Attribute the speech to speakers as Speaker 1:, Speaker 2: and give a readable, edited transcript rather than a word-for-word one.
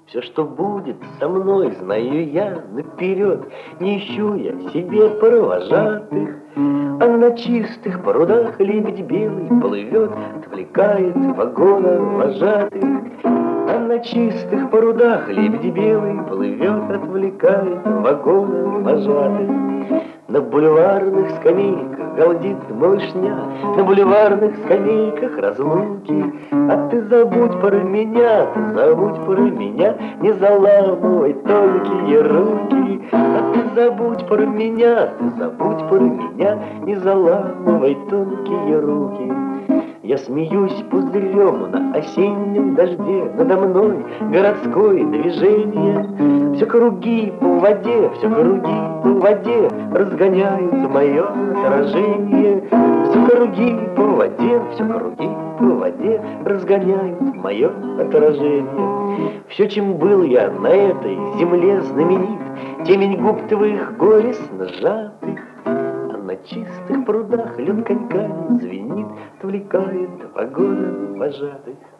Speaker 1: Все, что будет со мной, знаю я наперед. Не ищу я себе провожатых, а на чистых прудах лебедь белый плывет, отвлекает вагона вожатых. А на чистых прудах лебедь белый плывет, отвлекает вагона вожатых. На бульварных скамейках галдит малышня, на бульварных скамейках разлуки. А ты забудь про меня, ты забудь про меня, не заламывай тонкие руки. А ты забудь про меня, ты забудь про меня, не заламывай тонкие руки. Я смеюсь пузырем на осеннем дожде, надо мной городское движение. Все круги по воде, все круги по воде разгоняют мое отражение. Все круги по воде, все круги по воде разгоняют мое отражение. Все, чем был я на этой земле знаменит, темень губ твоих горестно сжатых, на чистых прудах лед коньками звенит, отвлекает вагоны вожатых.